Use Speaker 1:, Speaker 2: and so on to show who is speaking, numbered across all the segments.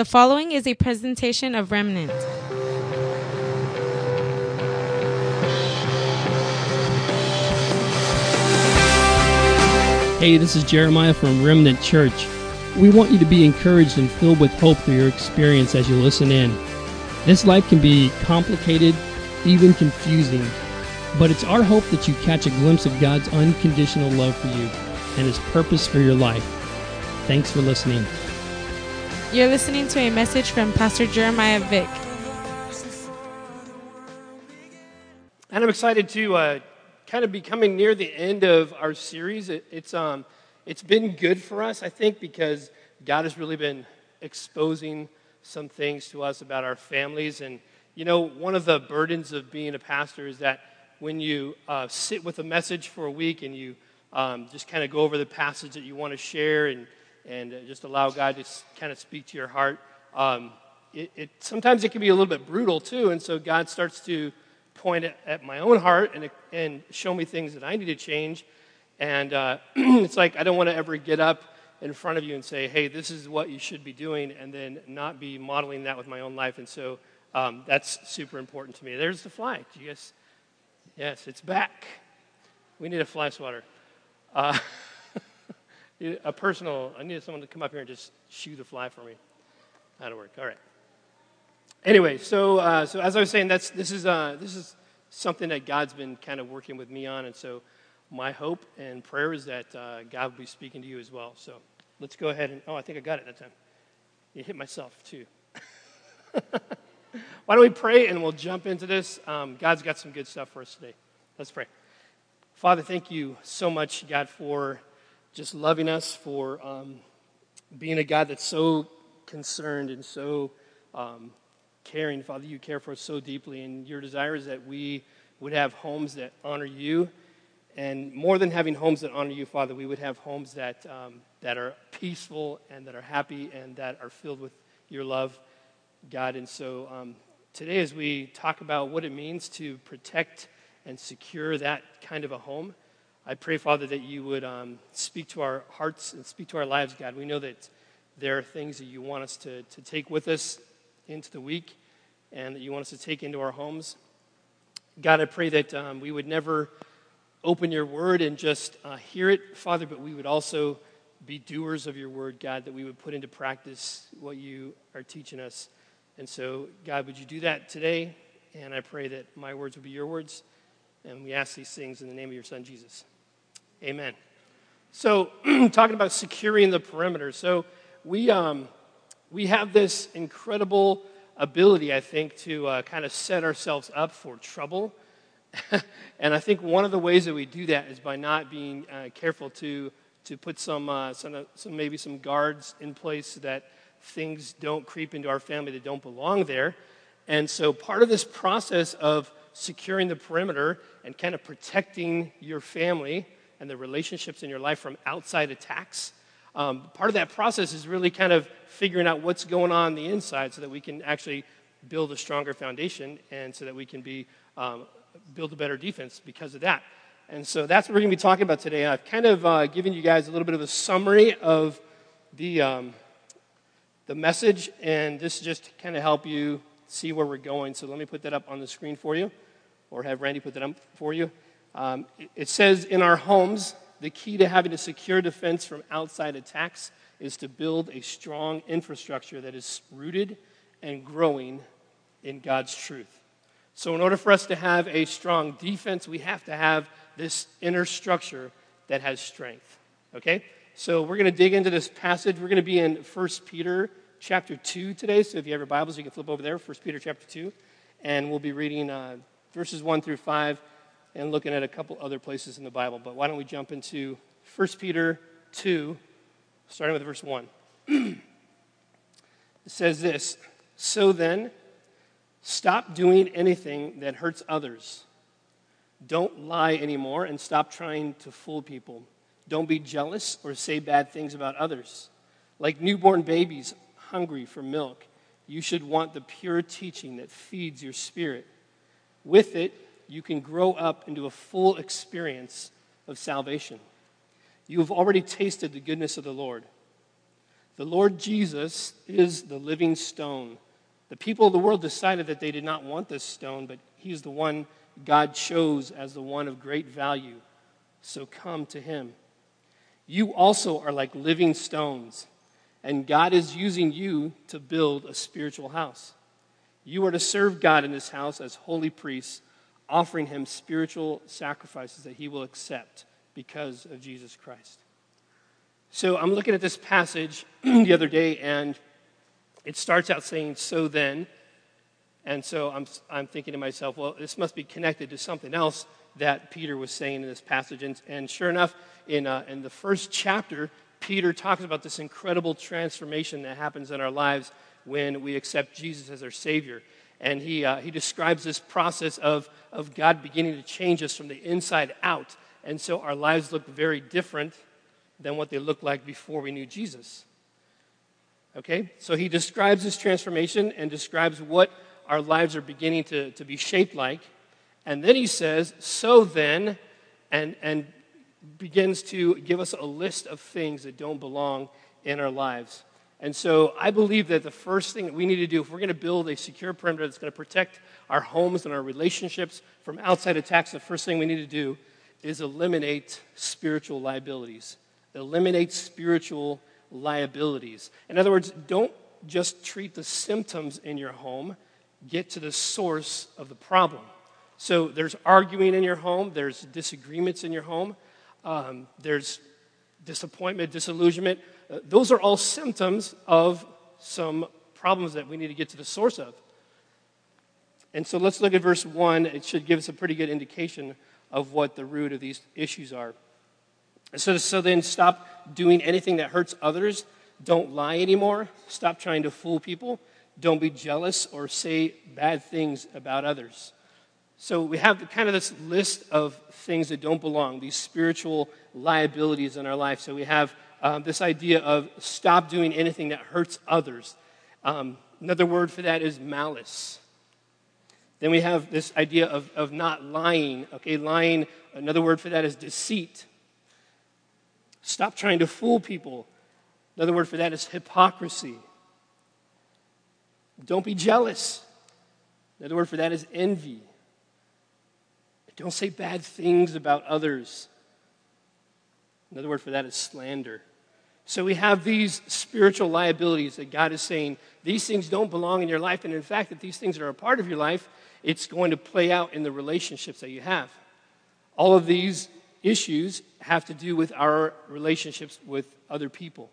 Speaker 1: The following is a presentation of Remnant.
Speaker 2: Hey, this is Jeremiah from Remnant Church. We want you to be encouraged and filled with hope through your experience as you listen in. This life can be complicated, even confusing, but it's our hope that you catch a glimpse of God's unconditional love for you and His purpose for your life. Thanks for listening.
Speaker 1: You're listening to a message from Pastor Jeremiah Vick.
Speaker 3: And I'm excited to kind of be coming near the end of our series. It's been good for us, I think, because God has really been exposing some things to us about our families. And, you know, one of the burdens of being a pastor is that when you sit with a message for a week and you just kind of go over the passage that you want to share and just allow God to kind of speak to your heart, sometimes it can be a little bit brutal too. And so God starts to point at my own heart and show me things that I need to change. And it's like I don't want to ever get up in front of you and say, hey, this is what you should be doing, and then not be modeling that with my own life. And so that's super important to me. There's the fly. Do you guys? Yes, it's back. We need a fly swatter. I need someone to come up here and just shoo the fly for me. That'll work. All right. Anyway, so as I was saying, this is something that God's been kind of working with me on, and so my hope and prayer is that God will be speaking to you as well. So let's go ahead and I think I got it that time. You hit myself too. Why don't we pray and we'll jump into this? God's got some good stuff for us today. Let's pray. Father, thank you so much, God, for just loving us, for being a God that's so concerned and so caring. Father, you care for us so deeply, and your desire is that we would have homes that honor you. And more than having homes that honor you, Father, we would have homes that are peaceful and that are happy and that are filled with your love, God. And so today, as we talk about what it means to protect and secure that kind of a home, I pray, Father, that you would speak to our hearts and speak to our lives, God. We know that there are things that you want us to take with us into the week and that you want us to take into our homes. God, I pray that we would never open your word and just hear it, Father, but we would also be doers of your word, God, that we would put into practice what you are teaching us. And so, God, would you do that today? And I pray that my words would be your words. And we ask these things in the name of your Son, Jesus. Amen. So, talking about securing the perimeter. So, we have this incredible ability, I think, to kind of set ourselves up for trouble. And I think one of the ways that we do that is by not being careful to put some guards in place so that things don't creep into our family that don't belong there. And so part of this process of securing the perimeter and kind of protecting your family and the relationships in your life from outside attacks, part of that process is really kind of figuring out what's going on the inside so that we can actually build a stronger foundation and so that we can build a better defense because of that. And so that's what we're going to be talking about today. I've kind of given you guys a little bit of a summary of the message, and this just kind of help you see where we're going. So let me put that up on the screen for you, or have Randy put that up for you. It says, in our homes, the key to having a secure defense from outside attacks is to build a strong infrastructure that is rooted and growing in God's truth. So in order for us to have a strong defense, we have to have this inner structure that has strength. Okay? So we're going to dig into this passage. We're going to be in 1 Peter chapter 2 today. So if you have your Bibles, you can flip over there, 1 Peter chapter 2. And we'll be reading verses 1 through 5 and looking at a couple other places in the Bible. But why don't we jump into 1 Peter 2, starting with verse 1. It says this, "So then, stop doing anything that hurts others. Don't lie anymore and stop trying to fool people. Don't be jealous or say bad things about others. Like newborn babies hungry for milk, you should want the pure teaching that feeds your spirit. With it, you can grow up into a full experience of salvation. You have already tasted the goodness of the Lord. The Lord Jesus is the living stone. The people of the world decided that they did not want this stone, but he's the one God chose as the one of great value. So come to him. You also are like living stones, and God is using you to build a spiritual house. You are to serve God in this house as holy priests, offering him spiritual sacrifices that he will accept because of Jesus Christ. So I'm looking at this passage the other day, and it starts out saying, so then. And so I'm thinking to myself, well, this must be connected to something else that Peter was saying in this passage. And sure enough, in the first chapter, Peter talks about this incredible transformation that happens in our lives when we accept Jesus as our Savior. And he describes this process of God beginning to change us from the inside out. And so our lives look very different than what they looked like before we knew Jesus. Okay? So he describes this transformation and describes what our lives are beginning to be shaped like. And then he says, so then, and begins to give us a list of things that don't belong in our lives. And so I believe that the first thing that we need to do, if we're going to build a secure perimeter that's going to protect our homes and our relationships from outside attacks, the first thing we need to do is eliminate spiritual liabilities. Eliminate spiritual liabilities. In other words, don't just treat the symptoms in your home. Get to the source of the problem. So there's arguing in your home. There's disagreements in your home. There's disappointment, disillusionment. Those are all symptoms of some problems that we need to get to the source of. And so let's look at verse 1. It should give us a pretty good indication of what the root of these issues are. So then stop doing anything that hurts others. Don't lie anymore. Stop trying to fool people. Don't be jealous or say bad things about others. So we have kind of this list of things that don't belong, these spiritual liabilities in our life. So we have this idea of stop doing anything that hurts others. Another word for that is malice. Then we have this idea of not lying. Okay, lying, another word for that is deceit. Stop trying to fool people. Another word for that is hypocrisy. Don't be jealous. Another word for that is envy. Don't say bad things about others. Another word for that is slander. So we have these spiritual liabilities that God is saying, these things don't belong in your life. And in fact, if these things are a part of your life, it's going to play out in the relationships that you have. All of these issues have to do with our relationships with other people.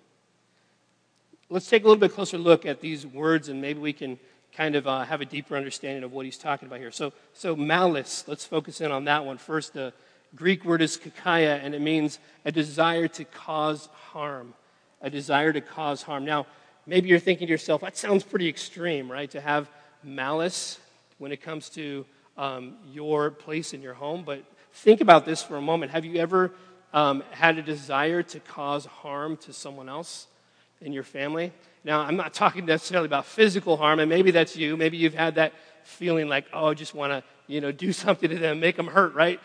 Speaker 3: Let's take a little bit closer look at these words, and maybe we can kind of have a deeper understanding of what he's talking about here. So malice, let's focus in on that one. First, the Greek word is kakaya, and it means a desire to cause harm. A desire to cause harm. Now, maybe you're thinking to yourself, that sounds pretty extreme, right? To have malice when it comes to your place in your home. But think about this for a moment. Have you ever had a desire to cause harm to someone else in your family? Now, I'm not talking necessarily about physical harm, and maybe that's you. Maybe you've had that feeling like, oh, I just want to, do something to them, make them hurt, right?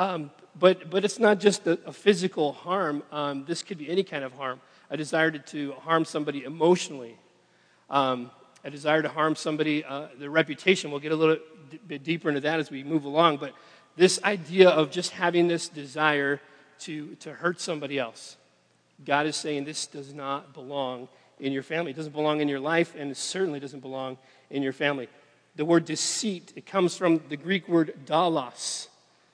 Speaker 3: But it's not just a physical harm. This could be any kind of harm. A desire to harm somebody emotionally. A desire to harm somebody, their reputation. We'll get a little bit deeper into that as we move along. But this idea of just having this desire to hurt somebody else. God is saying this does not belong in your family. It doesn't belong in your life, and it certainly doesn't belong in your family. The word deceit, it comes from the Greek word dalos,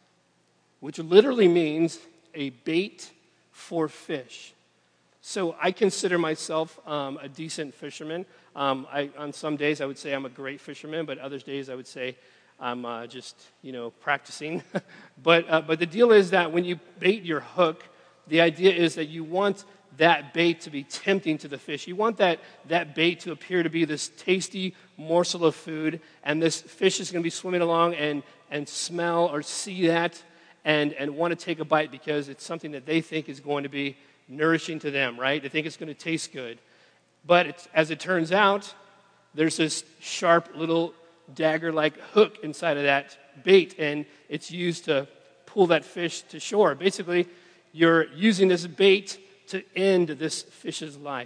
Speaker 3: which literally means a bait for fish. So I consider myself a decent fisherman. On some days I would say I'm a great fisherman, but other days I would say I'm just practicing. But the deal is that when you bait your hook, the idea is that you want that bait to be tempting to the fish. You want that bait to appear to be this tasty morsel of food, and this fish is going to be swimming along and smell or see that and want to take a bite because it's something that they think is going to be nourishing to them, right? They think it's going to taste good. But as it turns out, there's this sharp little dagger-like hook inside of that bait, and it's used to pull that fish to shore. Basically, you're using this bait to end this fish's life.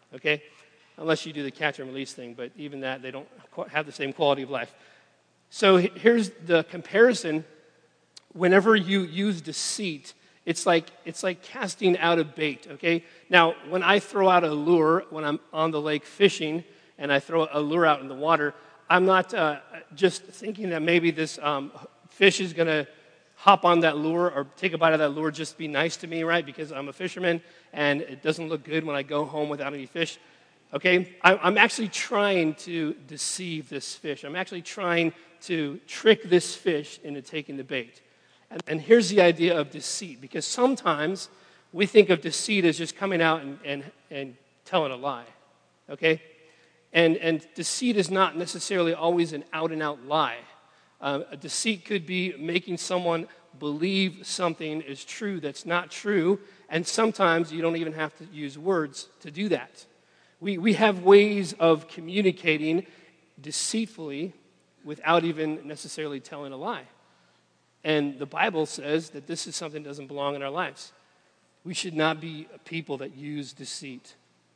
Speaker 3: okay? Unless you do the catch and release thing, but even that, they don't have the same quality of life. So here's the comparison. Whenever you use deceit, it's like casting out a bait, okay? Now, when I throw out a lure, when I'm on the lake fishing, and I throw a lure out in the water, I'm not just thinking that maybe this fish is going to hop on that lure or take a bite of that lure, just be nice to me, right? Because I'm a fisherman, and it doesn't look good when I go home without any fish. Okay, I'm actually trying to deceive this fish. I'm actually trying to trick this fish into taking the bait. And here's the idea of deceit, because sometimes we think of deceit as just coming out and telling a lie, okay? And deceit is not necessarily always an out-and-out lie. A deceit could be making someone believe something is true that's not true, and sometimes you don't even have to use words to do that. We have ways of communicating deceitfully without even necessarily telling a lie. And the Bible says that this is something that doesn't belong in our lives. We should not be a people that use deceit.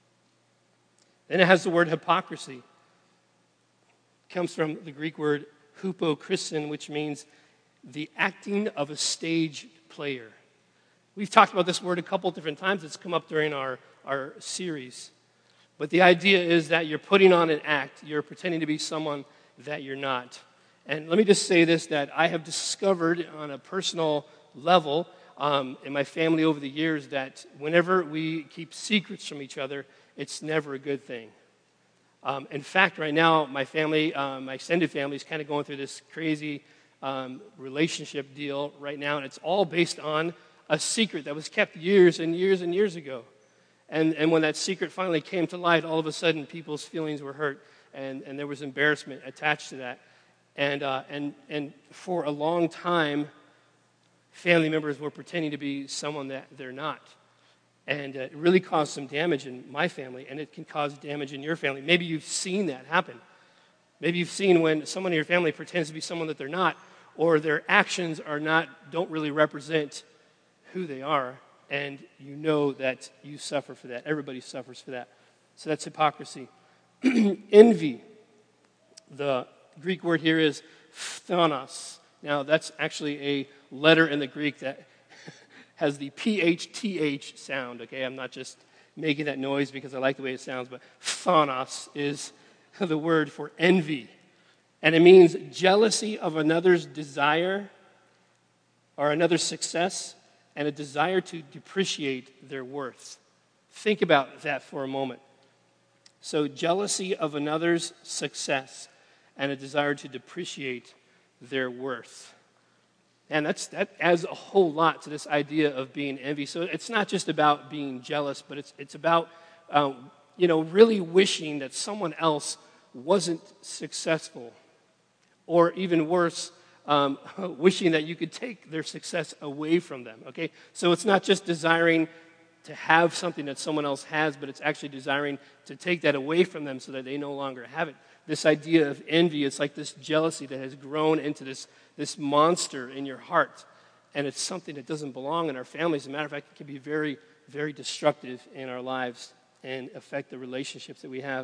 Speaker 3: Then it has the word hypocrisy. It comes from the Greek word hypokristin, which means the acting of a stage player. We've talked about this word a couple different times. It's come up during our series. But the idea is that you're putting on an act. You're pretending to be someone that you're not. And let me just say this, that I have discovered on a personal level in my family over the years that whenever we keep secrets from each other, it's never a good thing. In fact, right now, my family, my extended family, is kind of going through this crazy relationship deal right now, and it's all based on a secret that was kept years and years and years ago. And when that secret finally came to light, all of a sudden people's feelings were hurt, and there was embarrassment attached to that. And for a long time, family members were pretending to be someone that they're not. And it really caused some damage in my family, and it can cause damage in your family. Maybe you've seen that happen. Maybe you've seen when someone in your family pretends to be someone that they're not, or their actions don't really represent who they are. And you know that you suffer for that. Everybody suffers for that. So that's hypocrisy. Envy. The Greek word here is phthalanos. Now, that's actually a letter in the Greek that has the PHTH sound, okay? I'm not just making that noise because I like the way it sounds, but phthalanos is the word for envy. And it means jealousy of another's desire or another's success, and a desire to depreciate their worth. Think about that for a moment. So jealousy of another's success and a desire to depreciate their worth. And that adds a whole lot to this idea of being envy. So it's not just about being jealous, but it's about really wishing that someone else wasn't successful, or even worse, wishing that you could take their success away from them, okay? So it's not just desiring to have something that someone else has, but it's actually desiring to take that away from them so that they no longer have it. This idea of envy, it's like this jealousy that has grown into this monster in your heart, and it's something that doesn't belong in our families. As a matter of fact, it can be very, very destructive in our lives and affect the relationships that we have.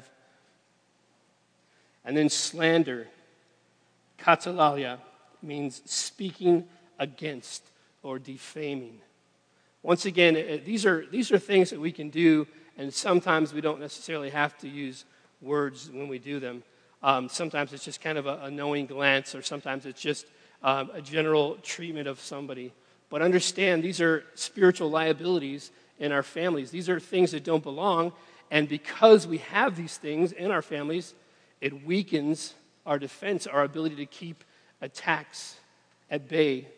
Speaker 3: And then slander, katalalia, means speaking against or defaming. Once again, these are things that we can do, and sometimes we don't necessarily have to use words when we do them. Sometimes it's just kind of a knowing glance, or sometimes it's just a general treatment of somebody. But understand, these are spiritual liabilities in our families. These are things that don't belong, and because we have these things in our families, it weakens our defense, our ability to keep attacks at bay.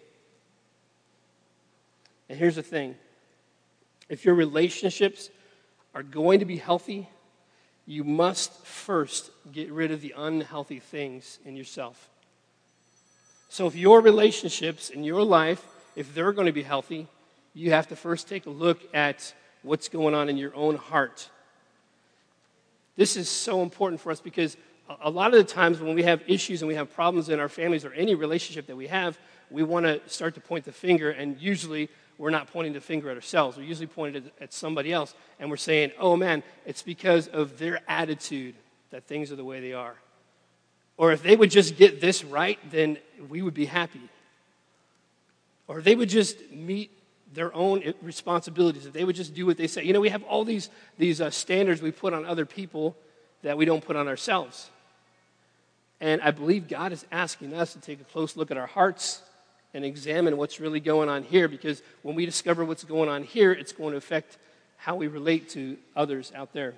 Speaker 3: And here's the thing. If your relationships are going to be healthy, you must first get rid of the unhealthy things in yourself. So if your relationships in your life, if they're going to be healthy, you have to first take a look at what's going on in your own heart. This is so important for us because a lot of the times when we have issues and we have problems in our families or any relationship that we have, we want to start to point the finger, and usually we're not pointing the finger at ourselves. We're usually pointing at somebody else, and we're saying, oh man, it's because of their attitude that things are the way they are. Or if they would just get this right, then we would be happy. Or if they would just meet their own responsibilities, if they would just do what they say. You know, we have all these standards we put on other people that we don't put on ourselves. And I believe God is asking us to take a close look at our hearts and examine what's really going on here, because when we discover what's going on here, it's going to affect how we relate to others out there.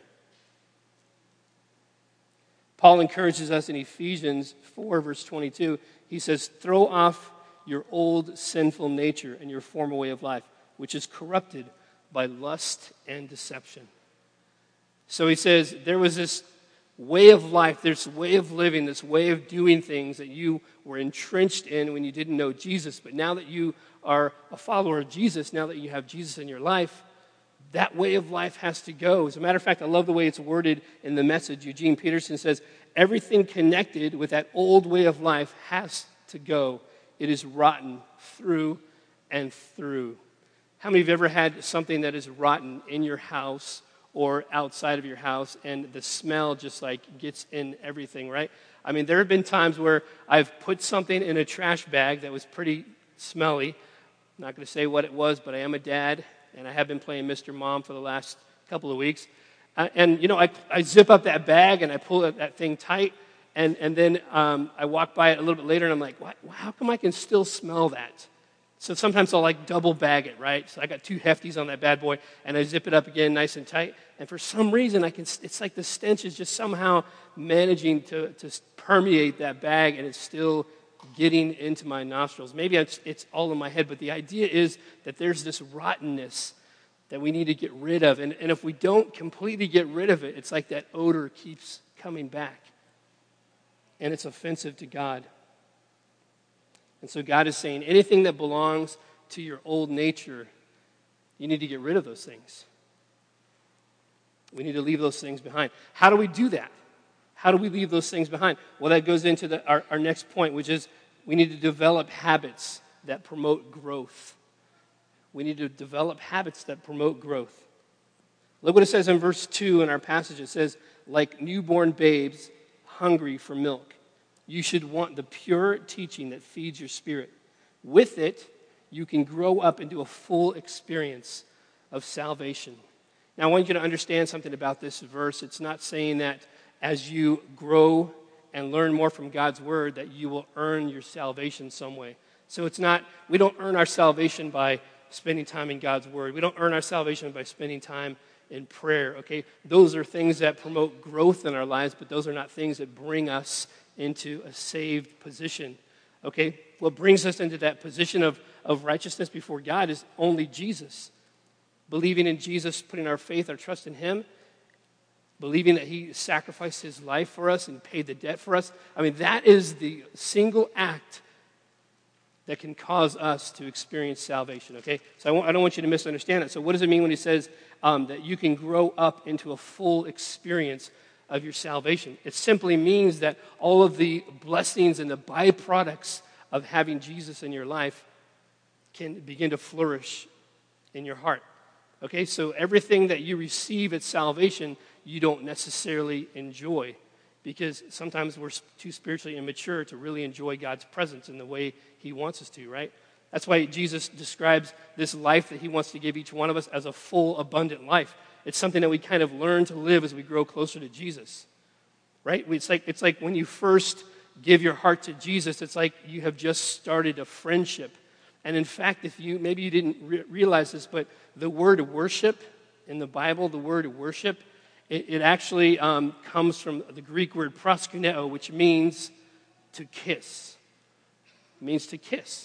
Speaker 3: Paul encourages us in Ephesians 4, verse 22. He says, throw off your old sinful nature and your former way of life, which is corrupted by lust and deception. So he says, there was this way of life, this way of living, this way of doing things that you were entrenched in when you didn't know Jesus. But now that you are a follower of Jesus, now that you have Jesus in your life, that way of life has to go. As a matter of fact, I love the way it's worded in the Message. Eugene Peterson says, everything connected with that old way of life has to go. It is rotten through and through. How many of you have ever had something that is rotten in your house or outside of your house, and the smell just like gets in everything, right? I mean, there have been times where I've put something in a trash bag that was pretty smelly. I'm not going to say what it was, but I am a dad, and I have been playing Mr. Mom for the last couple of weeks. And, you know, I zip up that bag, and I pull that thing tight, and then I walk by it a little bit later, and I'm like, how come I can still smell that? So sometimes I'll like double bag it, right? So I got 2 hefties on that bad boy, and I zip it up again nice and tight. And for some reason, it's like the stench is just somehow managing to permeate that bag, and it's still getting into my nostrils. Maybe it's all in my head, but the idea is that there's this rottenness that we need to get rid of. And if we don't completely get rid of it, it's like that odor keeps coming back. And it's offensive to God. And so God is saying, anything that belongs to your old nature, you need to get rid of those things. We need to leave those things behind. How do we do that? How do we leave those things behind? Well, that goes into our next point, which is we need to develop habits that promote growth. We need to develop habits that promote growth. Look what it says in verse 2 in our passage. It says, like newborn babes hungry for milk, you should want the pure teaching that feeds your spirit. With it, you can grow up into a full experience of salvation. Now, I want you to understand something about this verse. It's not saying that as you grow and learn more from God's word that you will earn your salvation some way. So it's not, we don't earn our salvation by spending time in God's word. We don't earn our salvation by spending time in prayer, okay? Those are things that promote growth in our lives, but those are not things that bring us into a saved position, okay? What brings us into that position of righteousness before God is only Jesus. Believing in Jesus, putting our faith, our trust in him, believing that he sacrificed his life for us and paid the debt for us. I mean, that is the single act that can cause us to experience salvation, okay? So I don't want you to misunderstand it. So what does it mean when he says that you can grow up into a full experience of your salvation? It simply means that all of the blessings and the byproducts of having Jesus in your life can begin to flourish in your heart. Okay, so everything that you receive at salvation, you don't necessarily enjoy, because sometimes we're too spiritually immature to really enjoy God's presence in the way he wants us to, right? That's why Jesus describes this life that he wants to give each one of us as a full, abundant life. It's something that we kind of learn to live as we grow closer to Jesus, right? It's like when you first give your heart to Jesus, it's like you have just started a friendship. And in fact, maybe you didn't realize this, but the word worship in the Bible, the word worship, it actually comes from the Greek word proskuneo, which means to kiss. It means to kiss.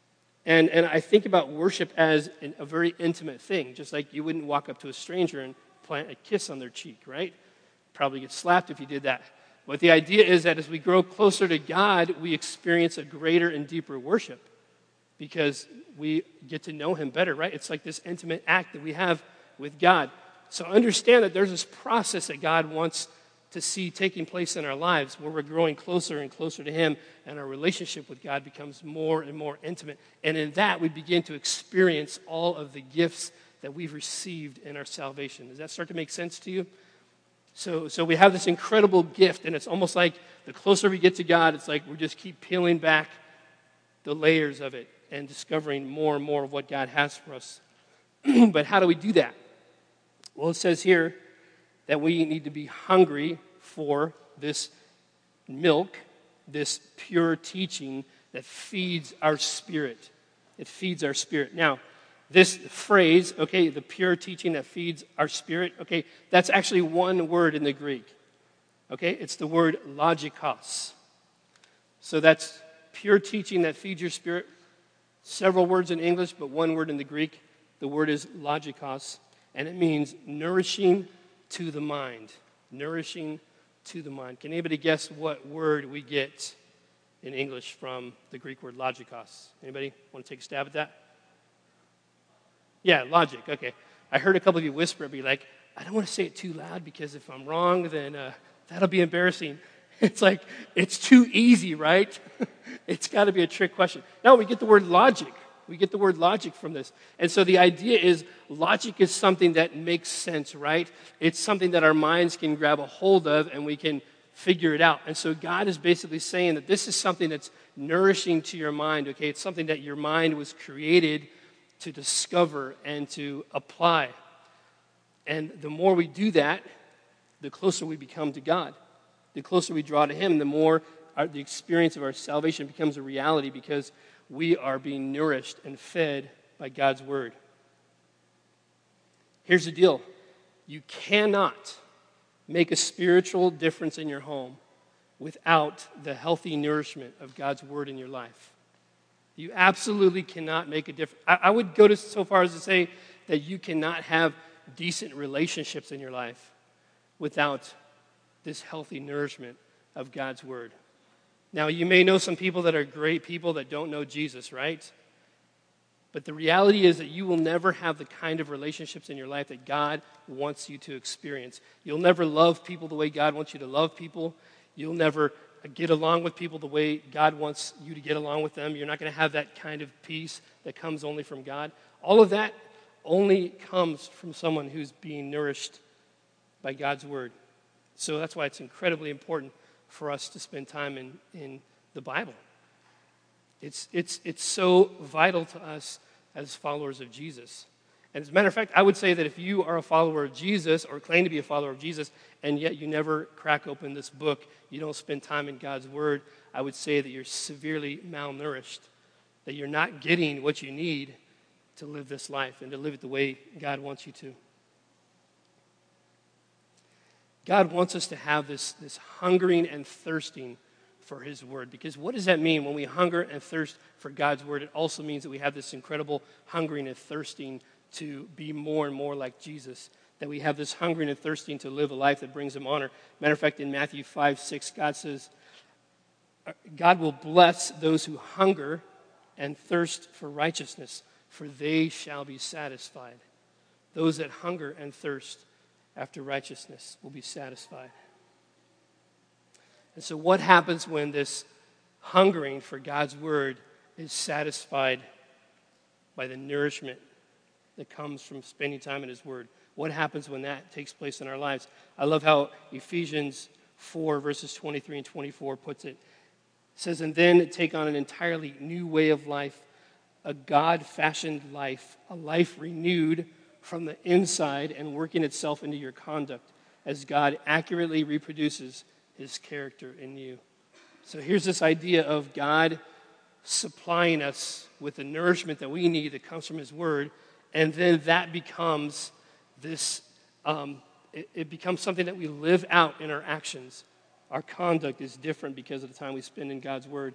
Speaker 3: And I think about worship as a very intimate thing, just like you wouldn't walk up to a stranger and plant a kiss on their cheek, right? Probably get slapped if you did that. But the idea is that as we grow closer to God, we experience a greater and deeper worship because we get to know him better, right? It's like this intimate act that we have with God. So understand that there's this process that God wants to see taking place in our lives, where we're growing closer and closer to Him, and our relationship with God becomes more and more intimate. And in that, we begin to experience all of the gifts that we've received in our salvation. Does that start to make sense to you? So we have this incredible gift, and it's almost like the closer we get to God, it's like we just keep peeling back the layers of it and discovering more and more of what God has for us. But how do we do that? Well, it says here that we need to be hungry for this milk, this pure teaching that feeds our spirit. It feeds our spirit. Now, this phrase, okay, the pure teaching that feeds our spirit, okay, that's actually one word in the Greek. Okay, it's the word logikos. So that's pure teaching that feeds your spirit. Several words in English, but one word in the Greek. The word is logikos, and it means nourishing to the mind. Nourishing to the mind. Can anybody guess what word we get in English from the Greek word logikos? Anybody want to take a stab at that? Yeah, logic. Okay. I heard a couple of you whisper and be like, I don't want to say it too loud because if I'm wrong, then that'll be embarrassing. It's like, it's too easy, right? It's got to be a trick question. No, we get the word logic. We get the word logic from this. And so the idea is logic is something that makes sense, right? It's something that our minds can grab a hold of and we can figure it out. And so God is basically saying that this is something that's nourishing to your mind, okay? It's something that your mind was created to discover and to apply. And the more we do that, the closer we become to God. The closer we draw to Him, the more the experience of our salvation becomes a reality because we are being nourished and fed by God's Word. Here's the deal. You cannot make a spiritual difference in your home without the healthy nourishment of God's Word in your life. You absolutely cannot make a difference. I would go so far as to say that you cannot have decent relationships in your life without this healthy nourishment of God's Word. Now, you may know some people that are great people that don't know Jesus, right? But the reality is that you will never have the kind of relationships in your life that God wants you to experience. You'll never love people the way God wants you to love people. You'll never get along with people the way God wants you to get along with them. You're not going to have that kind of peace that comes only from God. All of that only comes from someone who's being nourished by God's Word. So that's why it's incredibly important for us to spend time in the Bible. It's so vital to us as followers of Jesus. And as a matter of fact, I would say that if you are a follower of Jesus or claim to be a follower of Jesus, and yet you never crack open this book, you don't spend time in God's Word, I would say that you're severely malnourished, that you're not getting what you need to live this life and to live it the way God wants you to. God wants us to have this hungering and thirsting for His Word. Because what does that mean when we hunger and thirst for God's Word? It also means that we have this incredible hungering and thirsting to be more and more like Jesus. That we have this hungering and thirsting to live a life that brings Him honor. Matter of fact, in Matthew 5:6, God says, God will bless those who hunger and thirst for righteousness, for they shall be satisfied. Those that hunger and thirst after righteousness will be satisfied. And so what happens when this hungering for God's Word is satisfied by the nourishment that comes from spending time in His Word? What happens when that takes place in our lives? I love how Ephesians 4, verses 23 and 24 puts it. It says, and then take on an entirely new way of life, a God-fashioned life, a life renewed from the inside and working itself into your conduct as God accurately reproduces His character in you. So here's this idea of God supplying us with the nourishment that we need that comes from His Word, and then that becomes this, it becomes something that we live out in our actions. Our conduct is different because of the time we spend in God's Word.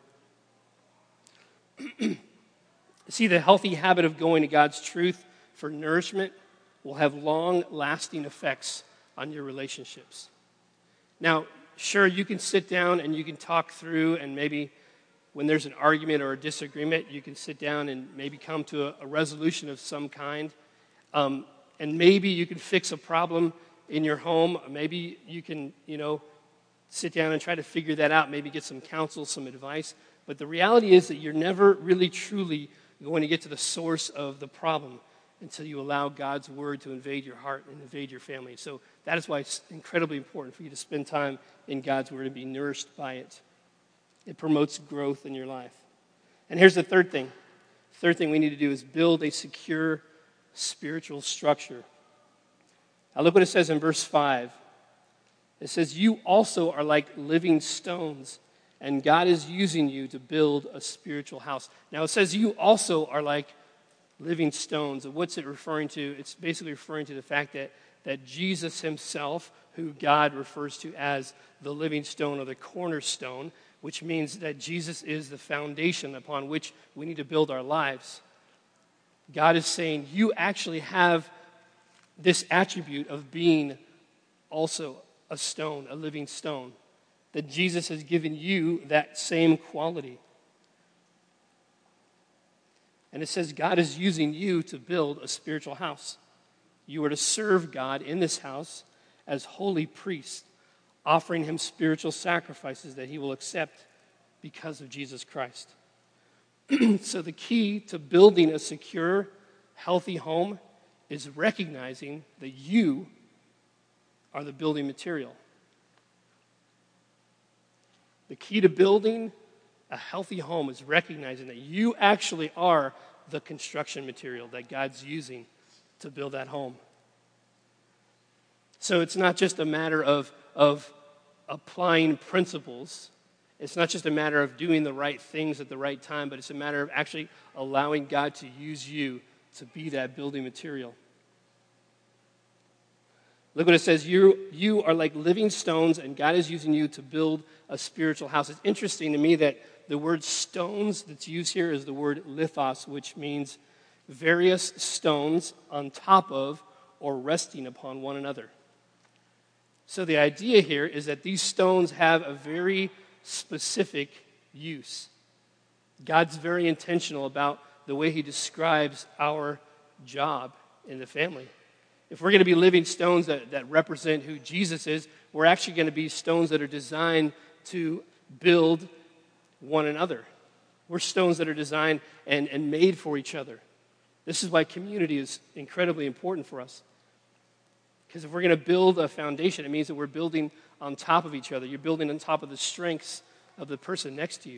Speaker 3: See, the healthy habit of going to God's truth for nourishment will have long-lasting effects on your relationships. Now, sure, you can sit down and you can talk through, and maybe when there's an argument or a disagreement, you can sit down and maybe come to a resolution of some kind. And maybe you can fix a problem in your home. Maybe you can, sit down and try to figure that out, maybe get some counsel, some advice. But the reality is that you're never really truly going to get to the source of the problem until you allow God's word to invade your heart and invade your family. So that is why it's incredibly important for you to spend time in God's word and be nourished by it. It promotes growth in your life. And here's the third thing. The third thing we need to do is build a secure spiritual structure. Now look what it says in verse 5. It says, you also are like living stones, and God is using you to build a spiritual house. Now it says you also are like living stones. And what's it referring to? It's basically referring to the fact that Jesus himself, who God refers to as the living stone or the cornerstone, which means that Jesus is the foundation upon which we need to build our lives. God is saying you actually have this attribute of being also a stone, a living stone, that Jesus has given you that same quality. And it says God is using you to build a spiritual house. You are to serve God in this house as holy priests, offering him spiritual sacrifices that he will accept because of Jesus Christ. So the key to building a secure, healthy home is recognizing that you are the building material. The key to building a healthy home is recognizing that you actually are the construction material that God's using to build that home. So it's not just a matter of applying principles. It's not just a matter of doing the right things at the right time, but it's a matter of actually allowing God to use you to be that building material. Look what it says. You are like living stones, and God is using you to build a spiritual house. It's interesting to me that the word stones that's used here is the word lithos, which means various stones on top of or resting upon one another. So the idea here is that these stones have a very specific use. God's very intentional about the way he describes our job in the family. If we're going to be living stones that represent who Jesus is, we're actually going to be stones that are designed to build one another. We're stones that are designed and made for each other. This is why community is incredibly important for us. Because if we're going to build a foundation, it means that we're building on top of each other. You're building on top of the strengths of the person next to you.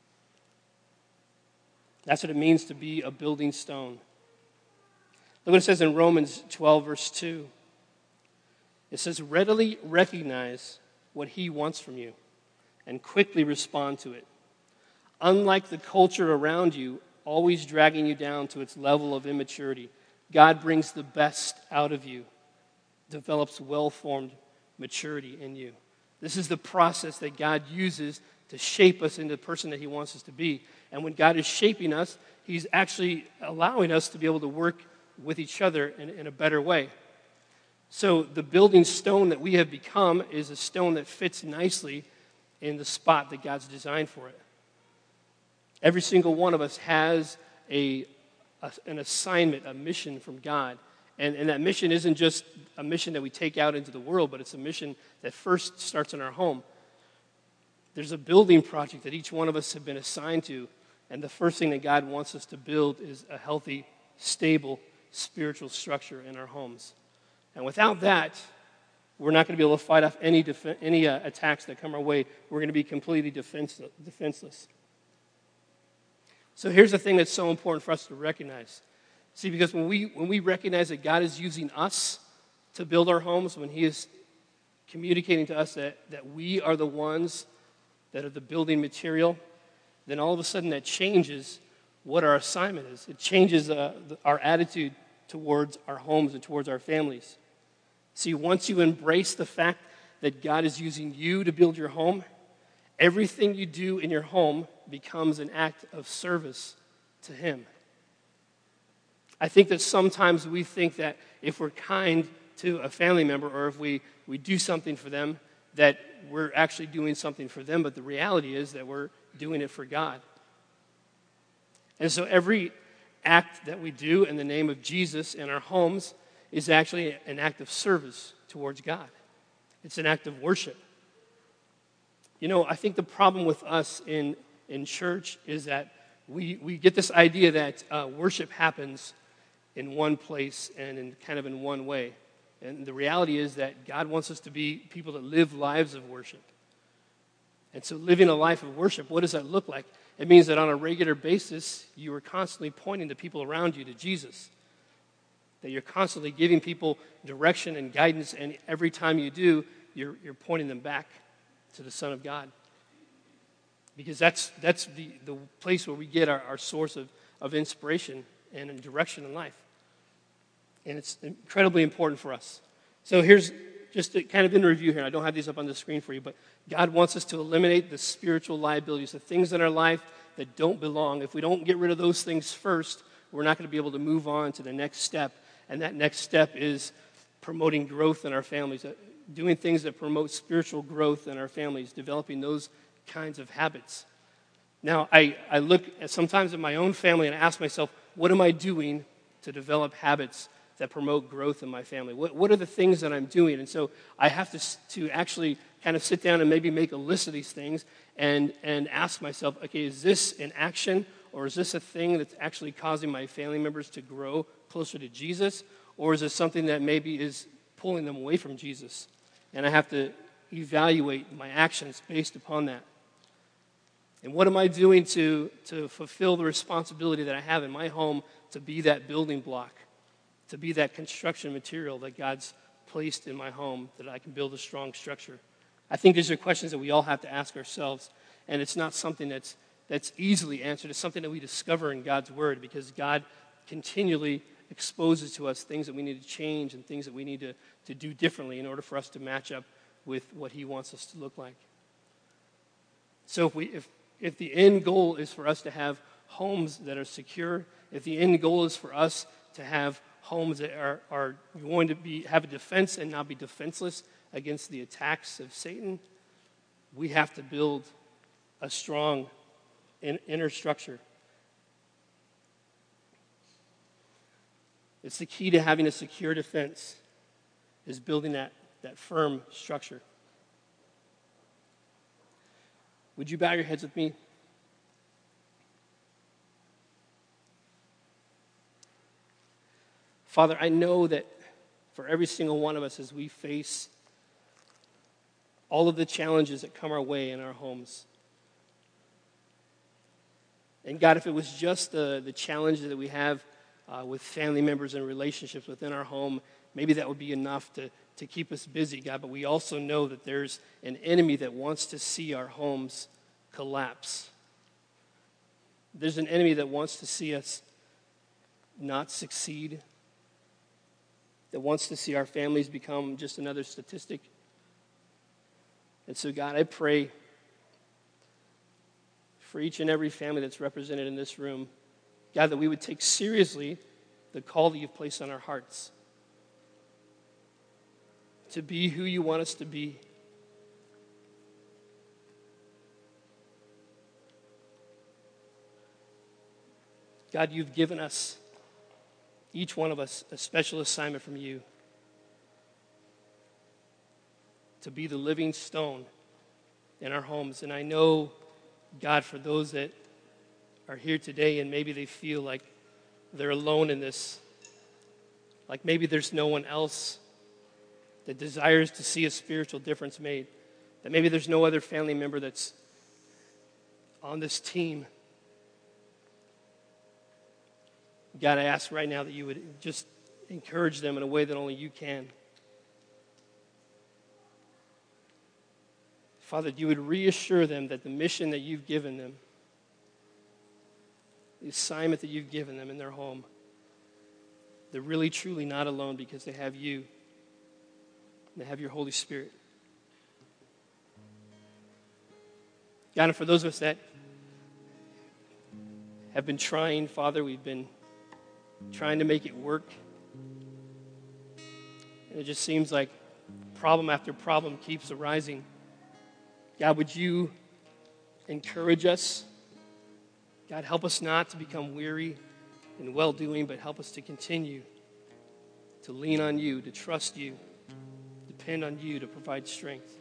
Speaker 3: That's what it means to be a building stone. Look what it says in Romans 12, verse 2. It says, readily recognize what he wants from you and quickly respond to it. Unlike the culture around you, always dragging you down to its level of immaturity, God brings the best out of you, develops well-formed maturity in you. This is the process that God uses to shape us into the person that he wants us to be. And when God is shaping us, he's actually allowing us to be able to work with each other in a better way. So the building stone that we have become is a stone that fits nicely in the spot that God's designed for it. Every single one of us has an assignment, a mission from God. And that mission isn't just a mission that we take out into the world, but it's a mission that first starts in our home. There's a building project that each one of us have been assigned to, and the first thing that God wants us to build is a healthy, stable, spiritual structure in our homes. And without that, we're not going to be able to fight off any attacks that come our way. We're going to be completely defenseless. So here's the thing that's so important for us to recognize. See, because when we recognize that God is using us to build our homes, when he is communicating to us that we are the ones that are the building material, then all of a sudden that changes what our assignment is. It changes our attitude towards our homes and towards our families. See, once you embrace the fact that God is using you to build your home, everything you do in your home becomes an act of service to him. I think that sometimes we think that if we're kind to a family member or if we do something for them, that we're actually doing something for them, but the reality is that we're doing it for God. And so every act that we do in the name of Jesus in our homes is actually an act of service towards God. It's an act of worship. You know, I think the problem with us in church is that we get this idea that worship happens in one place and in one way. And the reality is that God wants us to be people that live lives of worship. And so living a life of worship, what does that look like? It means that on a regular basis, you are constantly pointing the people around you to Jesus. That you're constantly giving people direction and guidance, and every time you do, you're pointing them back to the Son of God. Because that's the place where we get our source of inspiration and direction in life. And it's incredibly important for us. So here's just to kind of in review here. I don't have these up on the screen for you, but God wants us to eliminate the spiritual liabilities, the things in our life that don't belong. If we don't get rid of those things first, we're not going to be able to move on to the next step. And that next step is promoting growth in our families, doing things that promote spiritual growth in our families, developing those kinds of habits. Now, I look sometimes at my own family and I ask myself, what am I doing to develop habits that promote growth in my family? What are the things that I'm doing? And so I have to actually kind of sit down and maybe make a list of these things and ask myself, okay, is this an action or is this a thing that's actually causing my family members to grow closer to Jesus? Or is it something that maybe is pulling them away from Jesus? And I have to evaluate my actions based upon that. And what am I doing to fulfill the responsibility that I have in my home to be that building block, to be that construction material that God's placed in my home, that I can build a strong structure? I think these are questions that we all have to ask ourselves, and it's not something that's easily answered. It's something that we discover in God's Word, because God continually exposes to us things that we need to change and things that we need to do differently in order for us to match up with what He wants us to look like. So if the end goal is for us to have homes that are secure, if the end goal is for us to have homes that are going to have a defense and not be defenseless against the attacks of Satan, we have to build a strong inner structure. It's the key to having a secure defense, is building that firm structure. Would you bow your heads with me? Father, I know that for every single one of us, as we face all of the challenges that come our way in our homes, and God, if it was just the challenges that we have with family members and relationships within our home, maybe that would be enough to keep us busy, God. But we also know that there's an enemy that wants to see our homes collapse. There's an enemy that wants to see us not succeed, that wants to see our families become just another statistic. And so, God, I pray for each and every family that's represented in this room, God, that we would take seriously the call that you've placed on our hearts to be who you want us to be. God, you've given us, each one of us, a special assignment from you to be the living stone in our homes. And I know, God, for those that are here today and maybe they feel like they're alone in this, like maybe there's no one else that desires to see a spiritual difference made, that maybe there's no other family member that's on this team. God, I ask right now that you would just encourage them in a way that only you can. Father, you would reassure them that the mission that you've given them, the assignment that you've given them in their home, they're really truly not alone because they have you and they have your Holy Spirit. God, and for those of us that have been trying, Father, we've been trying to make it work, and it just seems like problem after problem keeps arising. God, would you encourage us? God, help us not to become weary in well-doing, but help us to continue to lean on you, to trust you, to depend on you to provide strength.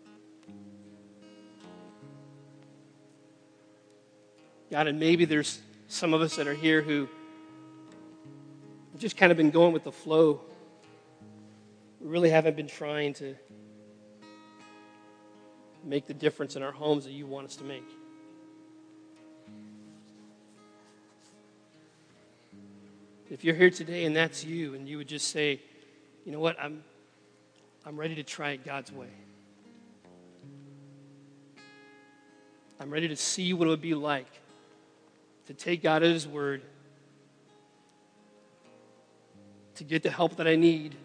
Speaker 3: God, and maybe there's some of us that are here who have just kind of been going with the flow. We really haven't been trying to make the difference in our homes that you want us to make. If you're here today and that's you, and you would just say, you know what, I'm ready to try it God's way. I'm ready to see what it would be like to take God at His word, to get the help that I need,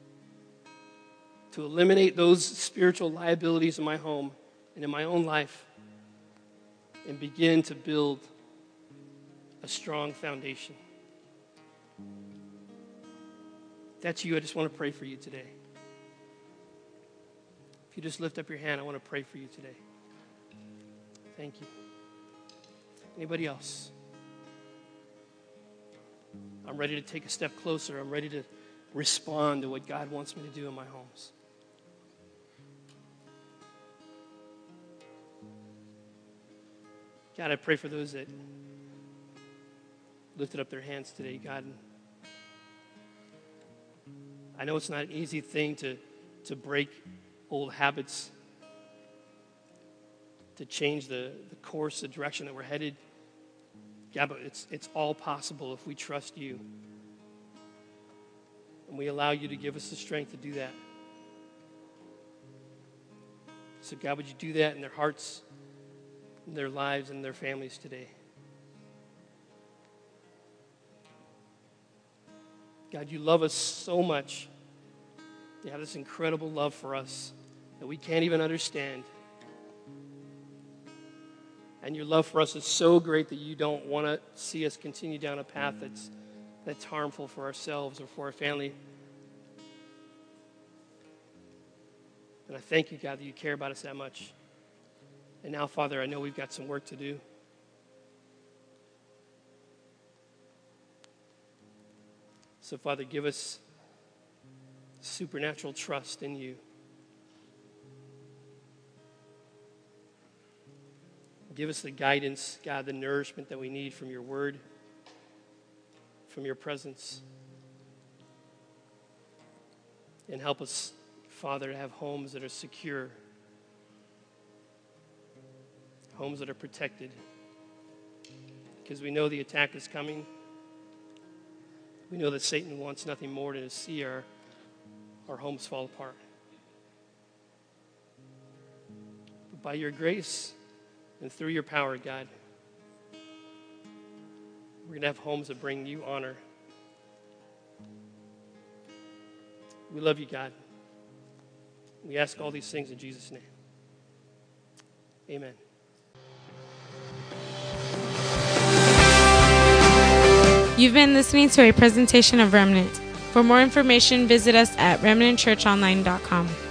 Speaker 3: to eliminate those spiritual liabilities in my home and in my own life, and begin to build a strong foundation. If that's you, I just want to pray for you today. If you just lift up your hand, I want to pray for you today. Thank you. Anybody else? I'm ready to take a step closer. I'm ready to respond to what God wants me to do in my homes. God, I pray for those that lifted up their hands today, God. I know it's not an easy thing to break old habits, to change the course, the direction that we're headed. Yeah, but it's all possible if we trust you. And we allow you to give us the strength to do that. So God, would you do that in their hearts, in their lives, and their families today? God, you love us so much. You have this incredible love for us that we can't even understand. And your love for us is so great that you don't want to see us continue down a path that's harmful for ourselves or for our family. And I thank you, God, that you care about us that much. And now, Father, I know we've got some work to do. So, Father, give us supernatural trust in you. Give us the guidance, God, the nourishment that we need from your word, from your presence. And help us, Father, to have homes that are secure, homes that are protected. Because we know the attack is coming. We know that Satan wants nothing more than to see our homes fall apart. But by your grace and through your power, God, we're going to have homes that bring you honor. We love you, God. We ask all these things in Jesus' name. Amen.
Speaker 1: You've been listening to a presentation of Remnant. For more information, visit us at remnantchurchonline.com.